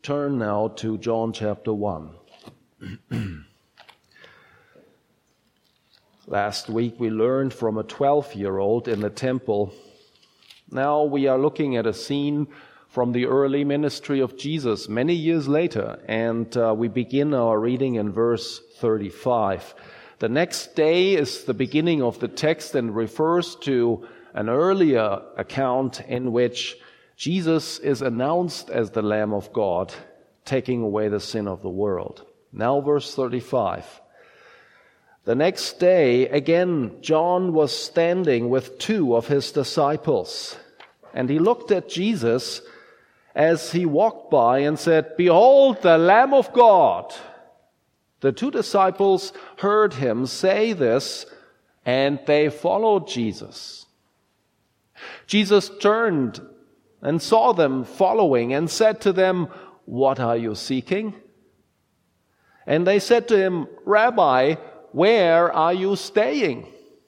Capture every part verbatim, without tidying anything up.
Turn now to John chapter one. Last week we learned from a twelve-year-old in the temple. Now we are looking at a scene from the early ministry of Jesus many years later, and uh, we begin our reading in verse thirty-five. The next day is the beginning of the text and refers to an earlier account in which Jesus is announced as the Lamb of God, taking away the sin of the world. Now verse thirty-five. The next day, again, John was standing with two of his disciples, and he looked at Jesus as he walked by and said, "Behold, the Lamb of God." The two disciples heard him say this, and they followed Jesus. Jesus turned and saw them following and said to them, "What are you seeking?" And they said to him, "Rabbi, where are you staying?"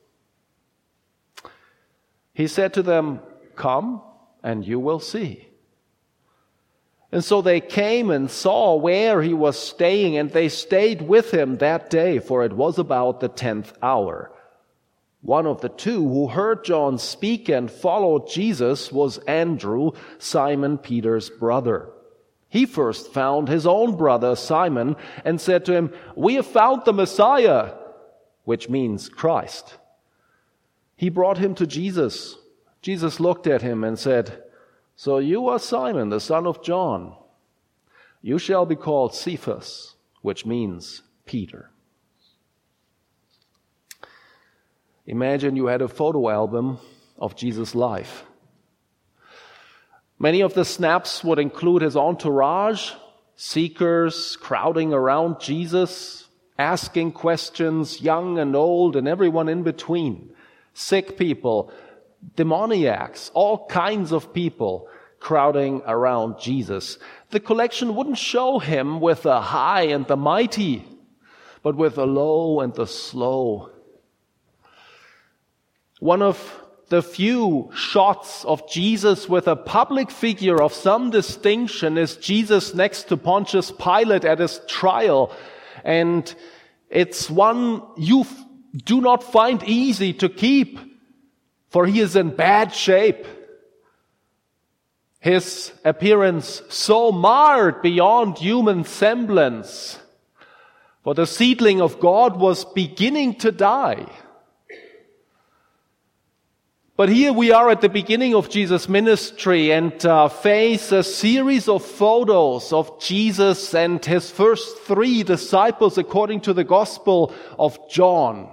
He said to them, "Come and you will see." And so they came and saw where he was staying, and they stayed with him that day, for it was about the tenth hour. One of the two who heard John speak and followed Jesus was Andrew, Simon Peter's brother. He first found his own brother Simon and said to him, "We have found the Messiah," which means Christ. He brought him to Jesus. Jesus looked at him and said, "So you are Simon, the son of John. You shall be called Cephas," which means Peter. Imagine you had a photo album of Jesus' life. Many of the snaps would include his entourage, seekers crowding around Jesus, asking questions, young and old, and everyone in between. Sick people, demoniacs, all kinds of people crowding around Jesus. The collection wouldn't show him with the high and the mighty, but with the low and the slow. One of the few shots of Jesus with a public figure of some distinction is Jesus next to Pontius Pilate at his trial. And it's one you f- do not find easy to keep, for he is in bad shape. His appearance so marred beyond human semblance, for the seedling of God was beginning to die. But here we are at the beginning of Jesus' ministry and uh, face a series of photos of Jesus and his first three disciples according to the Gospel of John.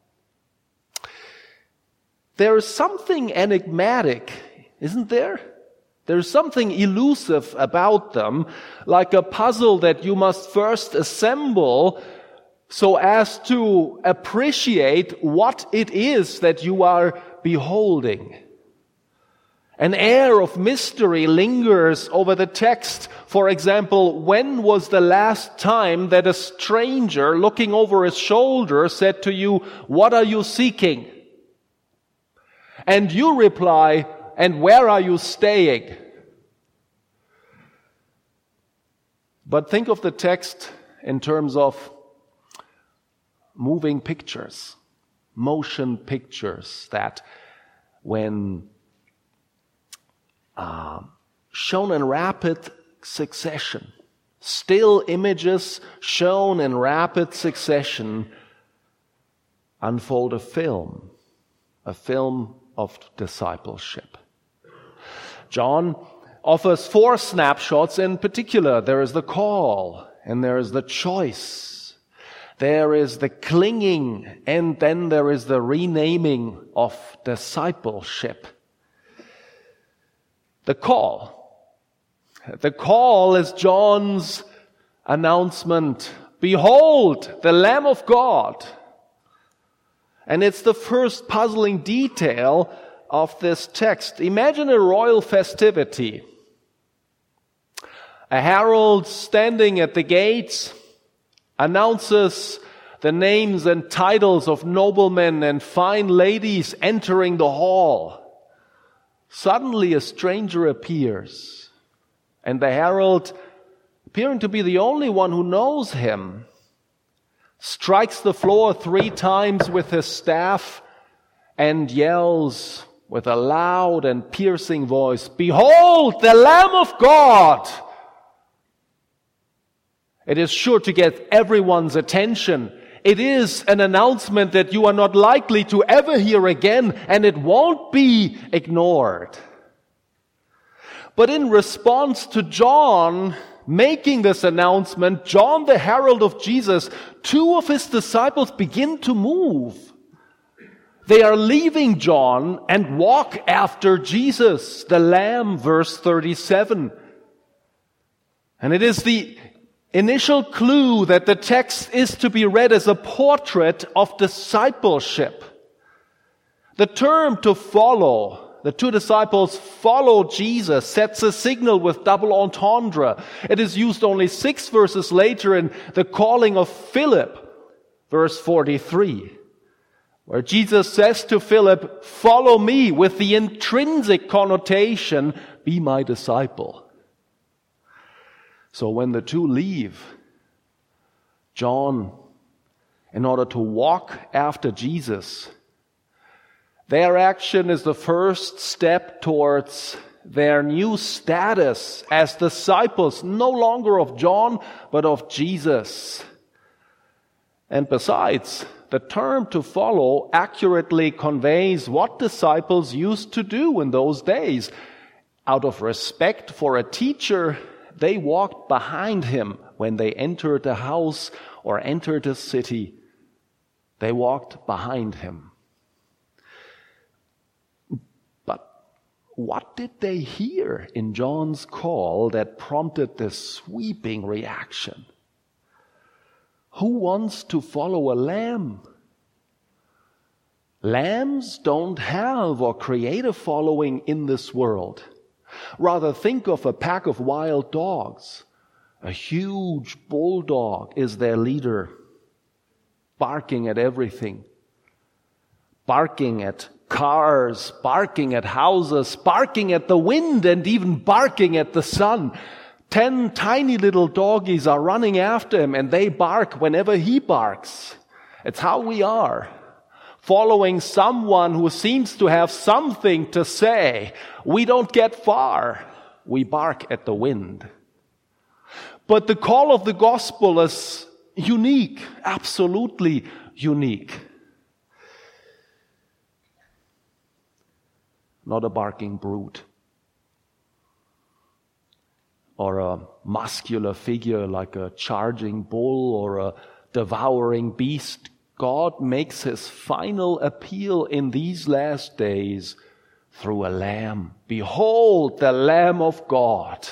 There is something enigmatic, isn't there? There's something elusive about them, like a puzzle that you must first assemble so as to appreciate what it is that you are beholding. An air of mystery lingers over the text. For example, when was the last time that a stranger looking over his shoulder said to you, "What are you seeking?" And you reply, "And where are you staying?" But think of the text in terms of moving pictures, motion pictures that when uh, shown in rapid succession, still images shown in rapid succession unfold a film, a film of discipleship. John offers four snapshots in particular. There is the call, and there is the choice. There is the clinging, and then there is the renaming of discipleship. The call. The call is John's announcement. "Behold, the Lamb of God." And it's the first puzzling detail of this text. Imagine a royal festivity. A herald standing at the gates announces the names and titles of noblemen and fine ladies entering the hall. Suddenly a stranger appears, and the herald appearing to be the only one who knows him, strikes the floor three times with his staff and yells with a loud and piercing voice, "Behold, the Lamb of God!" It is sure to get everyone's attention. It is an announcement that you are not likely to ever hear again, and it won't be ignored. But in response to John making this announcement, John the herald of Jesus, two of his disciples begin to move. They are leaving John and walk after Jesus, the Lamb, verse thirty-seven. And it is the initial clue that the text is to be read as a portrait of discipleship. The term to follow, the two disciples follow Jesus, sets a signal with double entendre. It is used only six verses later in the calling of Philip, verse forty-three, where Jesus says to Philip, "Follow me," with the intrinsic connotation, "Be my disciple." So when the two leave, John, in order to walk after Jesus, their action is the first step towards their new status as disciples, no longer of John, but of Jesus. And besides, the term to follow accurately conveys what disciples used to do in those days. Out of respect for a teacher, they walked behind him when they entered a house or entered a city. They walked behind him. But what did they hear in John's call that prompted this sweeping reaction? Who wants to follow a lamb? Lambs don't have or create a following in this world. Rather, think of a pack of wild dogs. A huge bulldog is their leader, barking at everything. Barking at cars, barking at houses, barking at the wind, and even barking at the sun. Ten tiny little doggies are running after him, and they bark whenever he barks. It's how we are. Following someone who seems to have something to say, we don't get far. We bark at the wind. But the call of the gospel is unique, absolutely unique. Not a barking brute or a muscular figure like a charging bull or a devouring beast. God makes his final appeal in these last days through a lamb. Behold, the Lamb of God.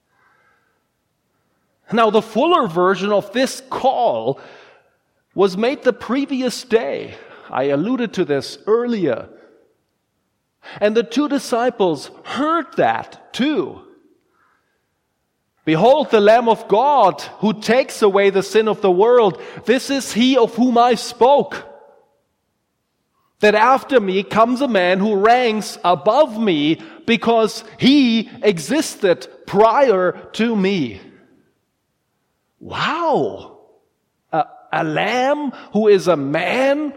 Now, the fuller version of this call was made the previous day. I alluded to this earlier. And the two disciples heard that too. Behold, the Lamb of God who takes away the sin of the world. This is he of whom I spoke. That after me comes a man who ranks above me because he existed prior to me. Wow! A, a lamb who is a man,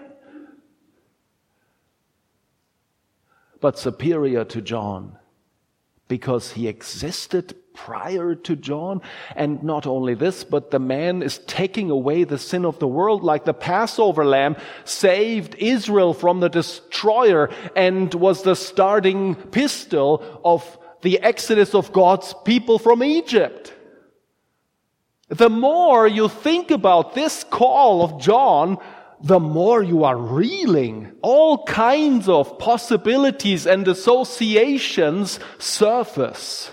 but superior to John because he existed prior to John. And not only this, but the man is taking away the sin of the world, like the Passover lamb saved Israel from the destroyer and was the starting pistol of the exodus of God's people from Egypt. The more you think about this call of John, the more you are reeling. All kinds of possibilities and associations surface.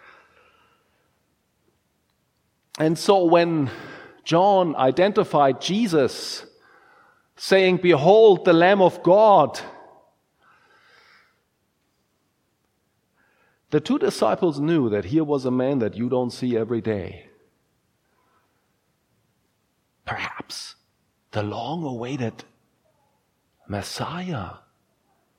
And so when John identified Jesus, saying, "Behold, the Lamb of God," the two disciples knew that here was a man that you don't see every day. Perhaps the long-awaited Messiah.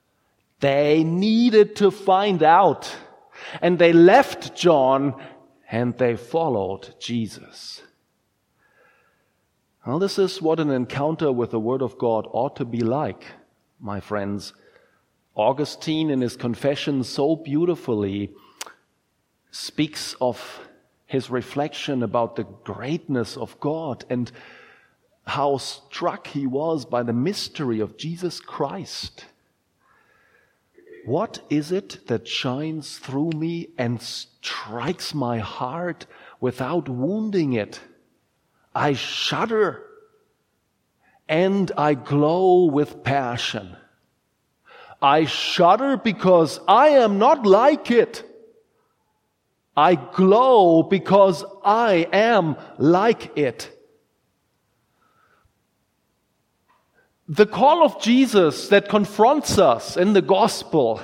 They needed to find out. And they left John and they followed Jesus. Well, this is what an encounter with the Word of God ought to be like, my friends. Augustine, in his Confession, so beautifully speaks of his reflection about the greatness of God and how struck he was by the mystery of Jesus Christ. What is it that shines through me and strikes my heart without wounding it? I shudder and I glow with passion. I shudder because I am not like it. I glow because I am like it. The call of Jesus that confronts us in the gospel,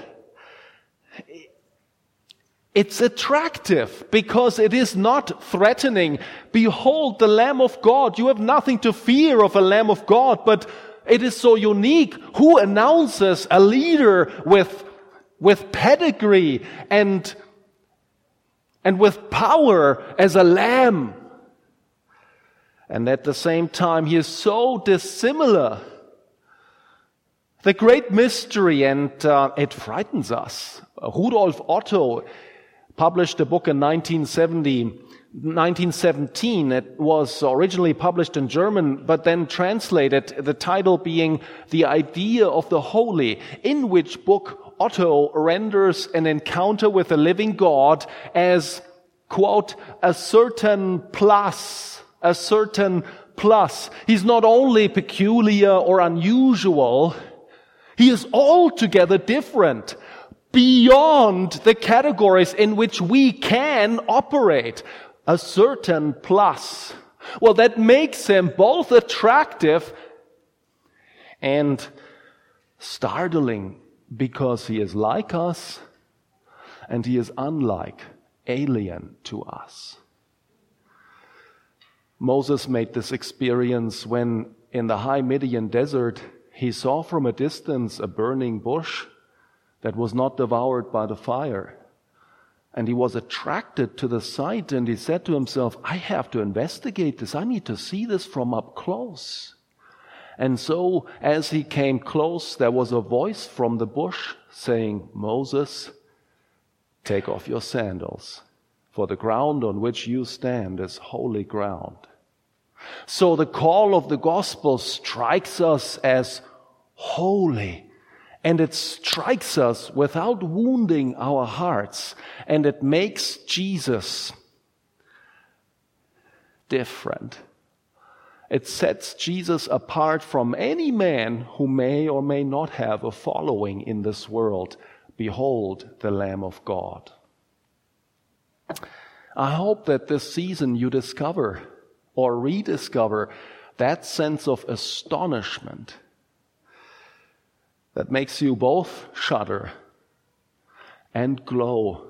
it's attractive because it is not threatening. Behold the Lamb of God. You have nothing to fear of a Lamb of God, but it is so unique. Who announces a leader with, with pedigree and, and with power as a lamb? And at the same time, he is so dissimilar. The great mystery, and uh, it frightens us. Rudolf Otto published a book in nineteen seventy, nineteen seventeen. It was originally published in German, but then translated, the title being The Idea of the Holy, in which book Otto renders an encounter with the living God as, quote, a certain plus, a certain plus. He's not only peculiar or unusual, he is altogether different, beyond the categories in which we can operate. A certain plus. Well, that makes him both attractive and startling, because he is like us and he is unlike, alien to us. Moses made this experience when in the high Midian desert he saw from a distance a burning bush that was not devoured by the fire. And he was attracted to the sight, and he said to himself, I have to investigate this. I need to see this from up close. And so, as he came close, there was a voice from the bush saying, Moses, take off your sandals, for the ground on which you stand is holy ground. So the call of the gospel strikes us as holy. And it strikes us without wounding our hearts. And it makes Jesus different. It sets Jesus apart from any man who may or may not have a following in this world. Behold, the Lamb of God. I hope that this season you discover or rediscover that sense of astonishment that makes you both shudder and glow,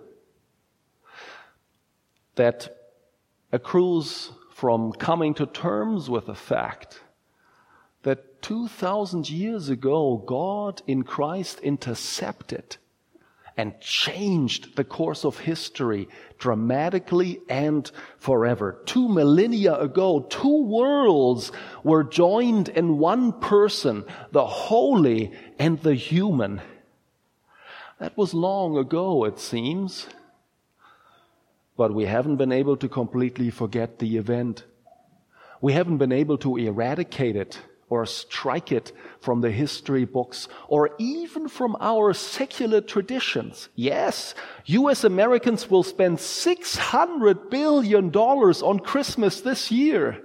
that accrues from coming to terms with the fact that two thousand years ago God in Christ intercepted and changed the course of history dramatically and forever. Two millennia ago, two worlds were joined in one person, the holy and the human. That was long ago, it seems. But we haven't been able to completely forget the event. We haven't been able to eradicate it or strike it from the history books, or even from our secular traditions. Yes, you as Americans will spend six hundred billion dollars on Christmas this year.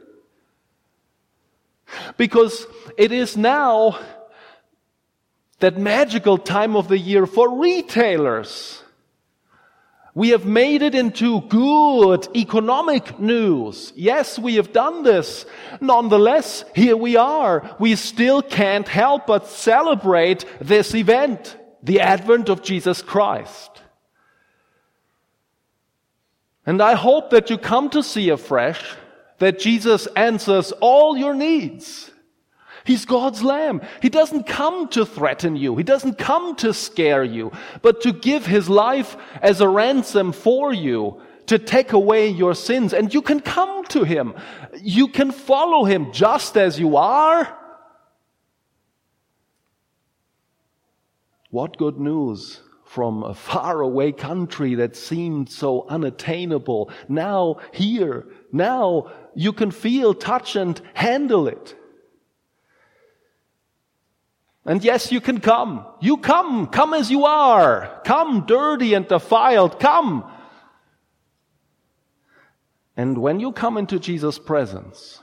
Because it is now that magical time of the year for retailers. We have made it into good economic news. Yes, we have done this. Nonetheless, here we are. We still can't help but celebrate this event, the advent of Jesus Christ. And I hope that you come to see afresh that Jesus answers all your needs. He's God's Lamb. He doesn't come to threaten you. He doesn't come to scare you, but to give His life as a ransom for you, to take away your sins, and you can come to Him. You can follow Him just as you are. What good news from a faraway country that seemed so unattainable. Now here, now you can feel, touch, and handle it. And yes, you can come. You come. Come as you are. Come dirty and defiled. Come. And when you come into Jesus' presence,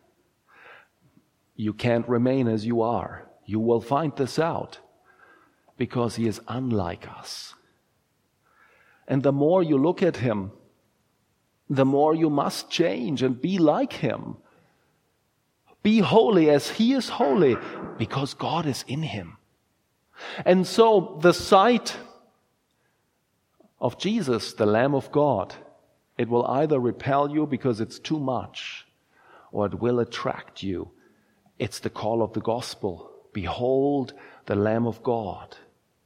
you can't remain as you are. You will find this out because He is unlike us. And the more you look at Him, the more you must change and be like Him. Be holy as He is holy, because God is in Him. And so the sight of Jesus, the Lamb of God, it will either repel you because it's too much, or it will attract you. It's the call of the gospel. Behold the Lamb of God.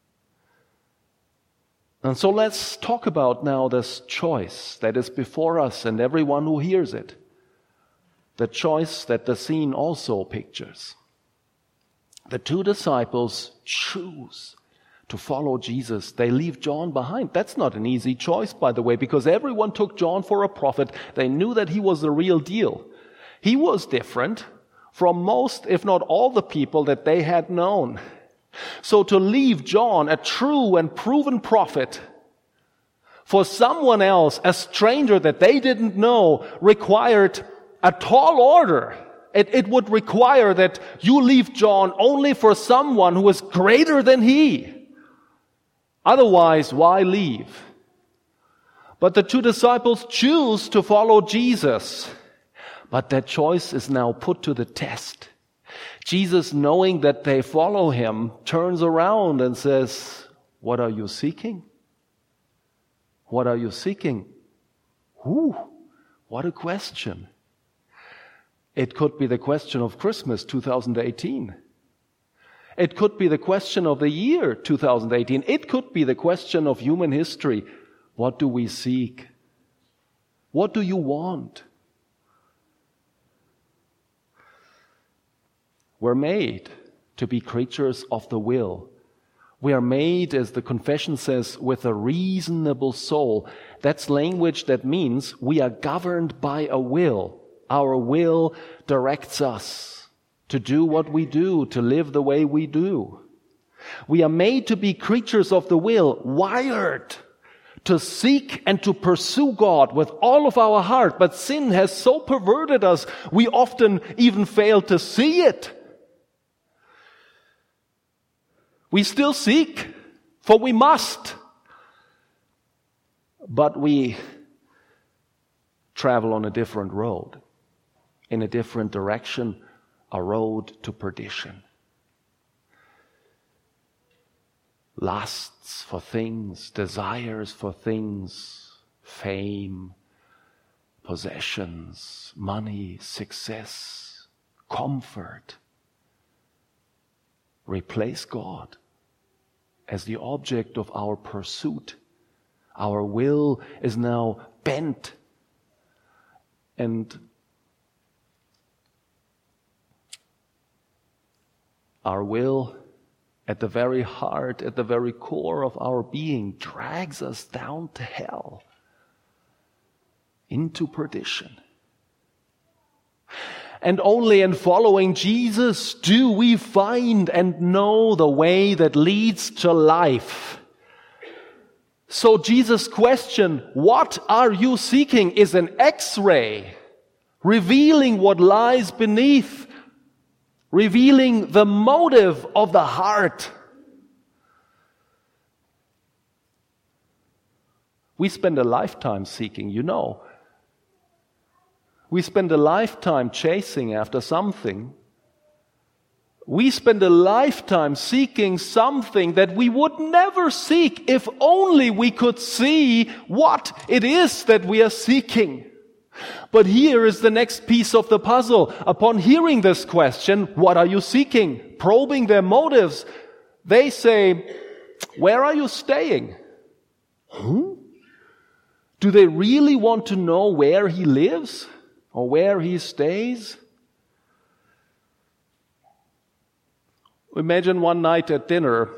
And so let's talk about now this choice that is before us and everyone who hears it. The choice that the scene also pictures. The two disciples choose to follow Jesus. They leave John behind. That's not an easy choice, by the way, because everyone took John for a prophet. They knew that he was the real deal. He was different from most, if not all, the people that they had known. So to leave John, a true and proven prophet, for someone else, a stranger that they didn't know, required a tall order. It, it would require that you leave John only for someone who is greater than he. Otherwise, why leave? But the two disciples choose to follow Jesus. But that choice is now put to the test. Jesus, knowing that they follow Him, turns around and says, "What are you seeking? What are you seeking?" Ooh, what a question. It could be the question of Christmas two thousand eighteen. It could be the question of the year two thousand eighteen. It could be the question of human history. What do we seek? What do you want? We're made to be creatures of the will. We are made, as the confession says, with a reasonable soul. That's language that means we are governed by a will. Our will directs us to do what we do, to live the way we do. We are made to be creatures of the will, wired to seek and to pursue God with all of our heart. But sin has so perverted us, we often even fail to see it. We still seek, for we must. But we travel on a different road, in a different direction, a road to perdition. Lusts for things, desires for things, fame, possessions, money, success, comfort. Replace God as the object of our pursuit. Our will is now bent. And our will, at the very heart, at the very core of our being, drags us down to hell, into perdition. And only in following Jesus do we find and know the way that leads to life. So Jesus' question, "What are you seeking?" is an X-ray, revealing what lies beneath, revealing the motive of the heart. We spend a lifetime seeking, you know. We spend a lifetime chasing after something. We spend a lifetime seeking something that we would never seek if only we could see what it is that we are seeking. But here is the next piece of the puzzle. Upon hearing this question, "What are you seeking?" probing their motives, they say, "Where are you staying?" Huh? Do they really want to know where he lives or where he stays? Imagine one night at dinner,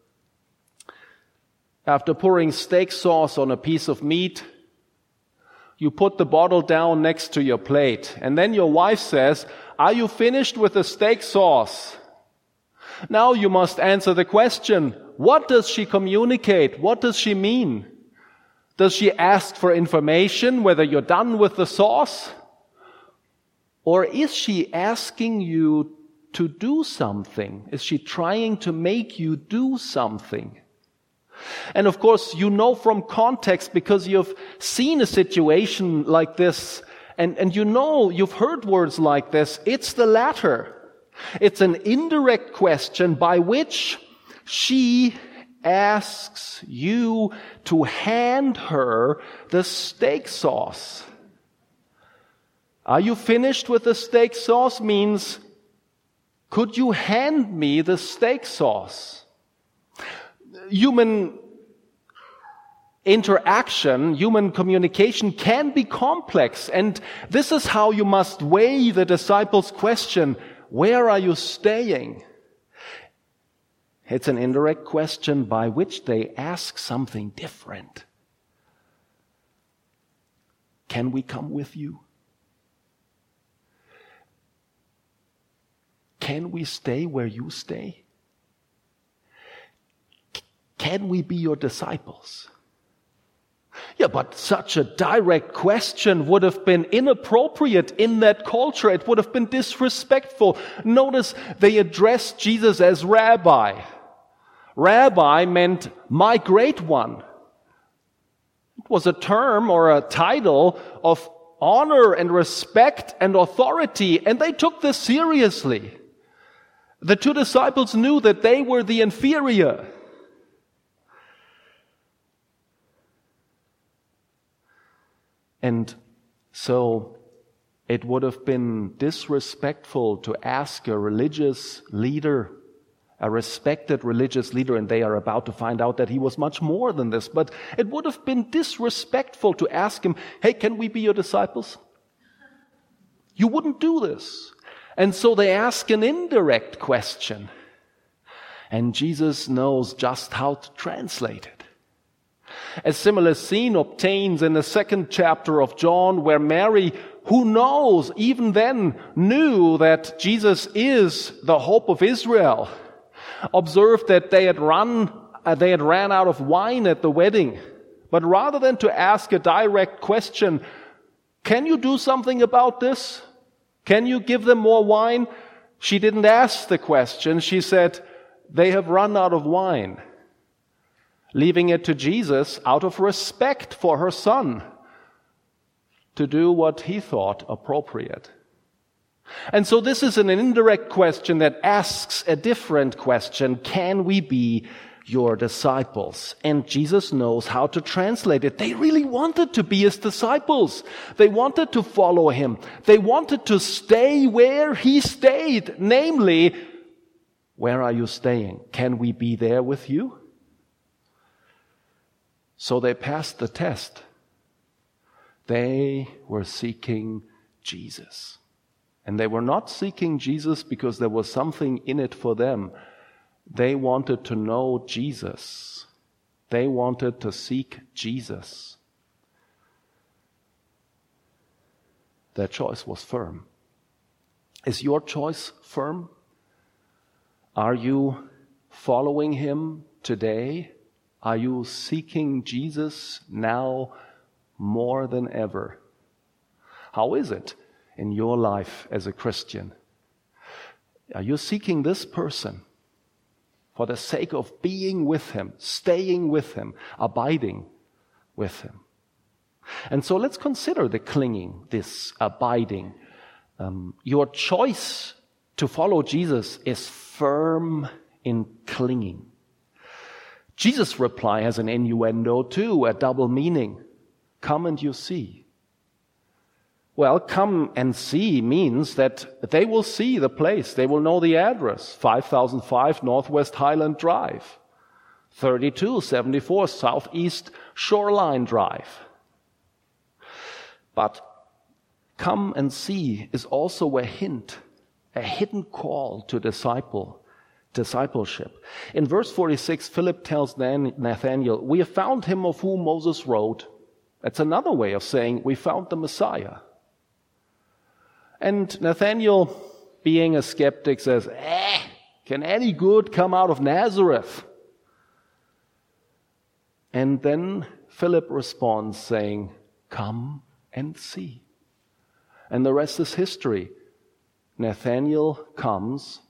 after pouring steak sauce on a piece of meat, you put the bottle down next to your plate, and then your wife says, "Are you finished with the steak sauce?" Now you must answer the question, what does she communicate? What does she mean? Does she ask for information whether you're done with the sauce? Or is she asking you to do something? Is she trying to make you do something? And of course, you know from context, because you've seen a situation like this, and, and you know, you've heard words like this, it's the latter. It's an indirect question by which she asks you to hand her the steak sauce. Are you finished with the steak sauce means, could you hand me the steak sauce? Human interaction, human communication can be complex, and this is how you must weigh the disciples' question, where are you staying? It's an indirect question by which they ask something different. Can we come with you? Can we stay where you stay? Can we be your disciples? Yeah, but such a direct question would have been inappropriate in that culture. It would have been disrespectful. Notice they addressed Jesus as Rabbi. Rabbi meant my great one. It was a term or a title of honor and respect and authority, and they took this seriously. The two disciples knew that they were the inferior. And so it would have been disrespectful to ask a religious leader, a respected religious leader, and they are about to find out that he was much more than this, but it would have been disrespectful to ask him, hey, can we be your disciples? You wouldn't do this. And so they ask an indirect question. And Jesus knows just how to translate it. A similar scene obtains in the second chapter of John, where Mary, who knows, even then knew that Jesus is the hope of Israel, observed that they had run, uh, they had ran out of wine at the wedding. But rather than to ask a direct question, can you do something about this? Can you give them more wine? She didn't ask the question. She said, they have run out of wine. Leaving it to Jesus out of respect for her son to do what he thought appropriate. And so this is an indirect question that asks a different question. Can we be your disciples? And Jesus knows how to translate it. They really wanted to be his disciples. They wanted to follow him. They wanted to stay where he stayed. Namely, where are you staying? Can we be there with you? So they passed the test. They were seeking Jesus. And they were not seeking Jesus because there was something in it for them. They wanted to know Jesus. They wanted to seek Jesus. Their choice was firm. Is your choice firm? Are you following him today? Are you seeking Jesus now more than ever? How is it in your life as a Christian? Are you seeking this person for the sake of being with him, staying with him, abiding with him? And so let's consider the clinging, this abiding. Um, your choice to follow Jesus is firm in clinging. Jesus' reply has an innuendo too, a double meaning. Come and you see. Well, come and see means that they will see the place. They will know the address. five thousand five Northwest Highland Drive. thirty-two seventy-four Southeast Shoreline Drive. But come and see is also a hint, a hidden call to disciple, discipleship. In verse forty-six, Philip tells Nathanael, we have found him of whom Moses wrote. That's another way of saying we found the Messiah. And Nathanael, being a skeptic, says, eh, can any good come out of Nazareth? And then Philip responds saying, come and see. And the rest is history. Nathanael comes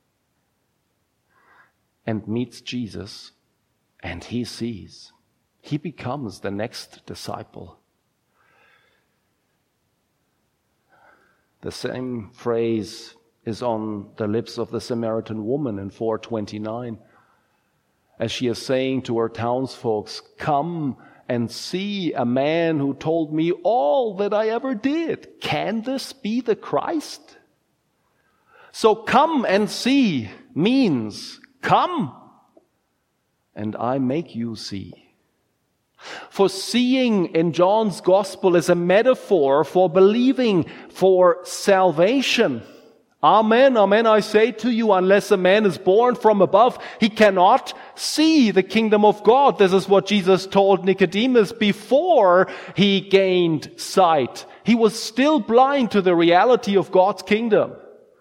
and meets Jesus, and he sees. He becomes the next disciple. The same phrase is on the lips of the Samaritan woman in four twenty-nine, as she is saying to her townsfolk, come and see a man who told me all that I ever did. Can this be the Christ? So come and see means come, and I make you see. For seeing in John's gospel is a metaphor for believing, for salvation. Amen, amen, I say to you, unless a man is born from above, he cannot see the kingdom of God. This is what Jesus told Nicodemus before he gained sight. He was still blind to the reality of God's kingdom.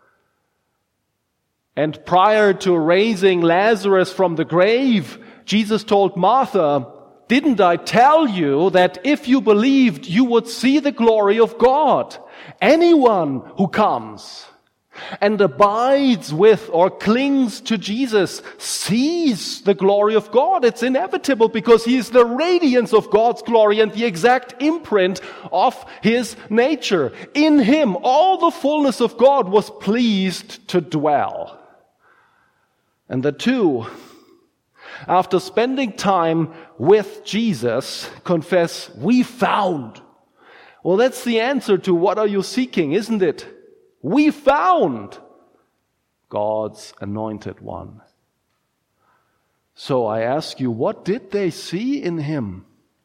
And prior to raising Lazarus from the grave, Jesus told Martha, didn't I tell you that if you believed, you would see the glory of God? Anyone who comes and abides with or clings to Jesus sees the glory of God. It's inevitable because he is the radiance of God's glory and the exact imprint of his nature. In him, all the fullness of God was pleased to dwell. And the two, after spending time with Jesus, confess, we found. Well, that's the answer to what are you seeking, isn't it? We found God's anointed one. So I ask you, what did they see in him?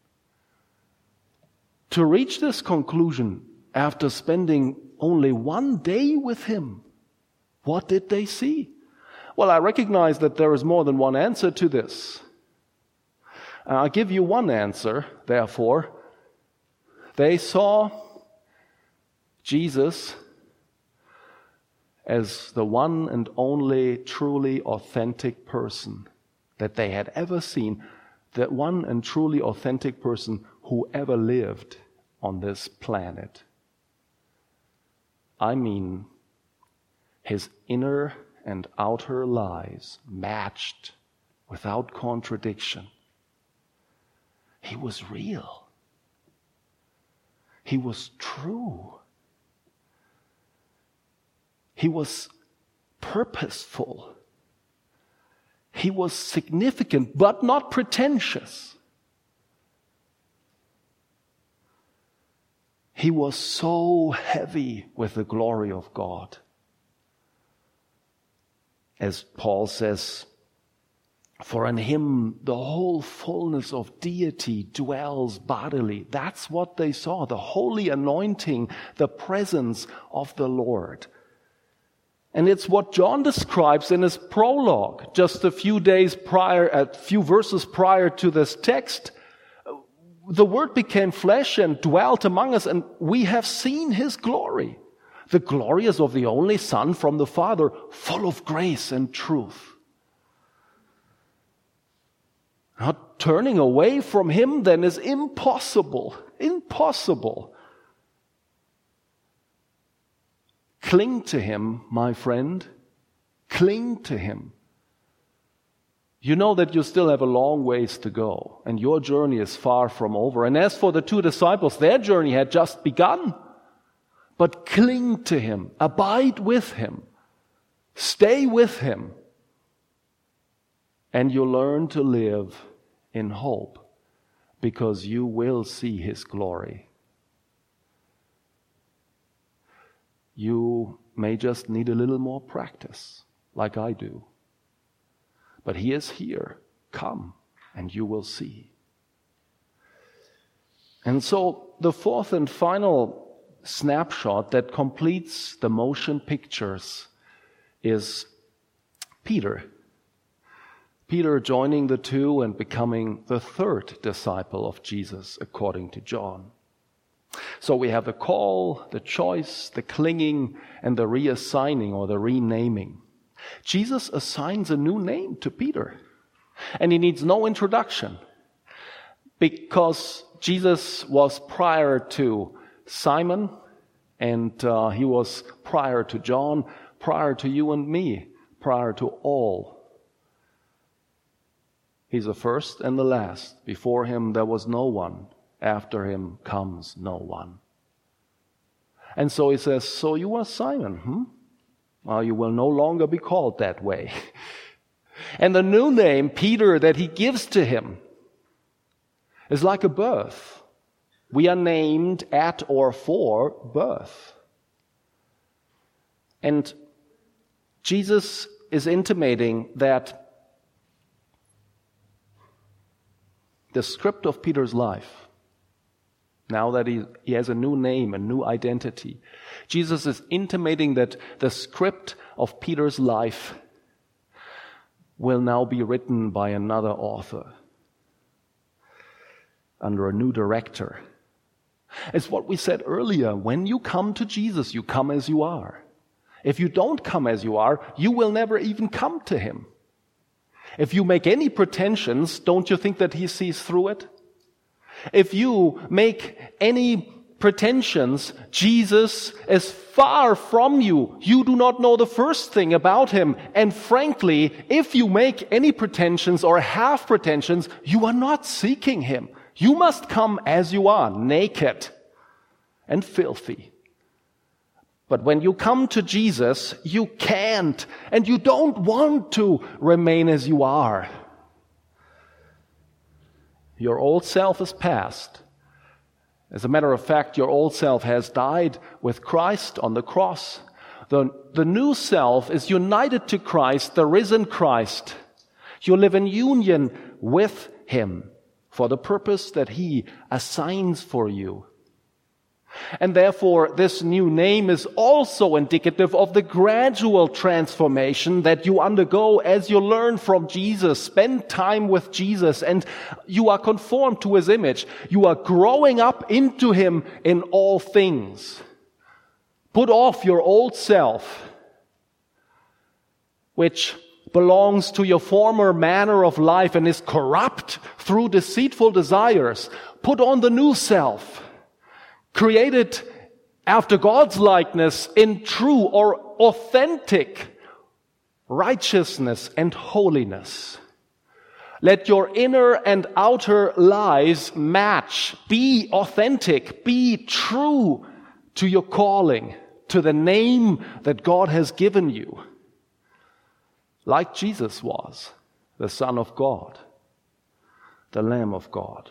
To reach this conclusion after spending only one day with him, what did they see? Well, I recognize that there is more than one answer to this. I'll give you one answer, therefore. They saw Jesus as the one and only truly authentic person that they had ever seen, the one and truly authentic person who ever lived on this planet. I mean, his inner and outer lives matched without contradiction. He was real. He was true. He was purposeful. He was significant, but not pretentious. He was so heavy with the glory of God. As Paul says, for in him the whole fullness of deity dwells bodily. That's what they saw, the holy anointing, the presence of the Lord. And it's what John describes in his prologue, just a few days prior, a few verses prior to this text. The Word became flesh and dwelt among us, and we have seen his glory. The glory is of the only Son from the Father, full of grace and truth. Not turning away from him then is impossible. Impossible. Cling to him, my friend. Cling to him. You know that you still have a long ways to go, and your journey is far from over. And as for the two disciples, their journey had just begun. But cling to him, abide with him, stay with him, and you'll learn to live in hope, because you will see his glory. You may just need a little more practice, like I do. But he is here. Come, and you will see. And so the fourth and final snapshot that completes the motion pictures is Peter. Peter joining the two and becoming the third disciple of Jesus, according to John. So we have the call, the choice, the clinging, and the reassigning or the renaming. Jesus assigns a new name to Peter, and he needs no introduction, because Jesus was prior to Simon, and uh, he was prior to John, prior to you and me, prior to all. He's the first and the last. Before him there was no one. After him comes no one. And so he says, so you are Simon, hmm? Well, you will no longer be called that way. And the new name, Peter, that he gives to him is like a birth. We are named at or for birth. And Jesus is intimating that the script of Peter's life, now that he, he has a new name, a new identity, Jesus is intimating that the script of Peter's life will now be written by another author, under a new director. It's what we said earlier. When you come to Jesus, you come as you are. If you don't come as you are, you will never even come to him. If you make any pretensions, don't you think that he sees through it? If you make any pretensions, Jesus is far from you. You do not know the first thing about him. And frankly, if you make any pretensions or have pretensions, you are not seeking him. You must come as you are, naked and filthy. But when you come to Jesus, you can't and you don't want to remain as you are. Your old self is past. As a matter of fact, your old self has died with Christ on the cross. The, the new self is united to Christ, the risen Christ. You live in union with him for the purpose that he assigns for you. And therefore, this new name is also indicative of the gradual transformation that you undergo as you learn from Jesus, spend time with Jesus, and you are conformed to his image. You are growing up into him in all things. Put off your old self, which belongs to your former manner of life and is corrupt through deceitful desires. Put on the new self, created after God's likeness in true or authentic righteousness and holiness. Let your inner and outer lives match. Be authentic. Be true to your calling, to the name that God has given you. Like Jesus was, the Son of God, the Lamb of God.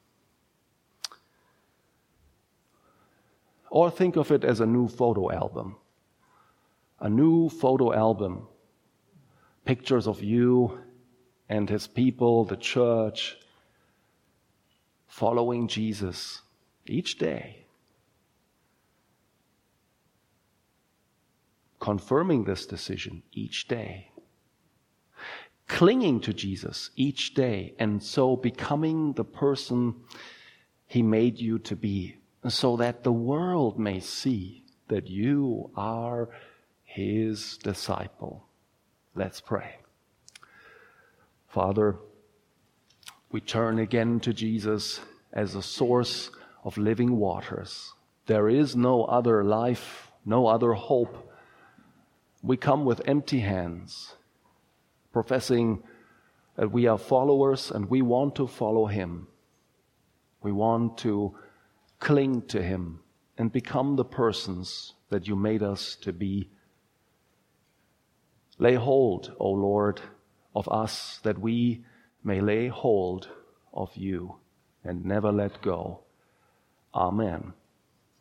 Or think of it as a new photo album. A new photo album. Pictures of you and his people, the church, following Jesus each day. Confirming this decision each day. Clinging to Jesus each day, and so becoming the person he made you to be, so that the world may see that you are his disciple. Let's pray. Father, we turn again to Jesus as a source of living waters. There is no other life, no other hope. We come with empty hands, professing that we are followers and we want to follow him. We want to cling to him and become the persons that you made us to be. Lay hold, O Lord, of us, that we may lay hold of you and never let go. Amen.